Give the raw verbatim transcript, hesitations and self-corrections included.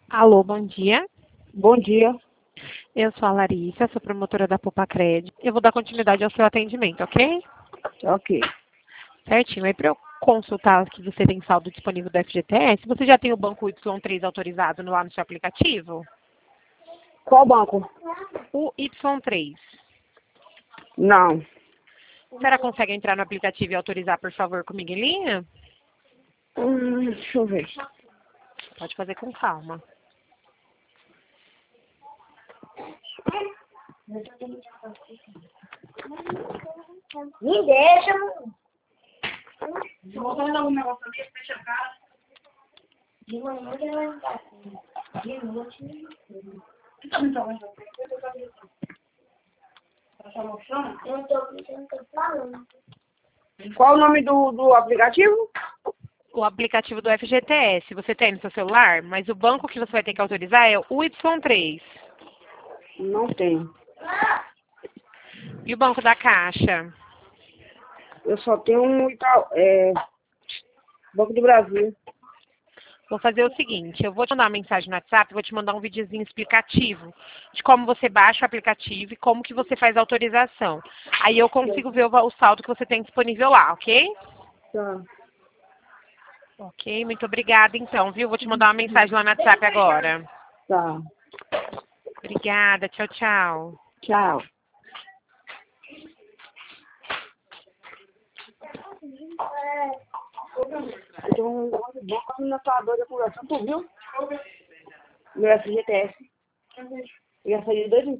Alô, bom dia. Bom dia. Eu sou a Larissa, sou promotora da Popacred. Eu vou dar continuidade ao seu atendimento, ok? Ok. Certinho. Aí para eu consultar que você tem saldo disponível do F G T S, você já tem o banco Y três autorizado no- lá no seu aplicativo? Qual banco? O Y três. Não. A senhora consegue entrar no aplicativo e autorizar, por favor, comigo em linha? Hum, deixa eu ver. Pode fazer com calma. Me deixa. Se você resolve um negócio ali, fecha a cara. De manhã que vai estar. De noite. Tu também tá vendo? Tá só mostrando? Eu não tô pensando que eu tô falando. Qual o nome do, do aplicativo? O aplicativo do F G T S, você tem no seu celular, mas o banco que você vai ter que autorizar é o Y três. Não tem. E o banco da Caixa? Eu só tenho um Itaú, é, Banco do Brasil. Vou fazer o seguinte, eu vou te mandar uma mensagem no WhatsApp, vou te mandar um videozinho explicativo de como você baixa o aplicativo e como que você faz a autorização. Aí eu consigo ver o, va- o saldo que você tem disponível lá, ok? Tá. Ok, muito obrigada então, viu? Vou te mandar uma mensagem lá no WhatsApp agora. Tá. Obrigada, tchau, tchau. Tchau. Tem um negócio bom na tua doida conversando, tu viu? Meu F G T S. Eu ia sair de dois em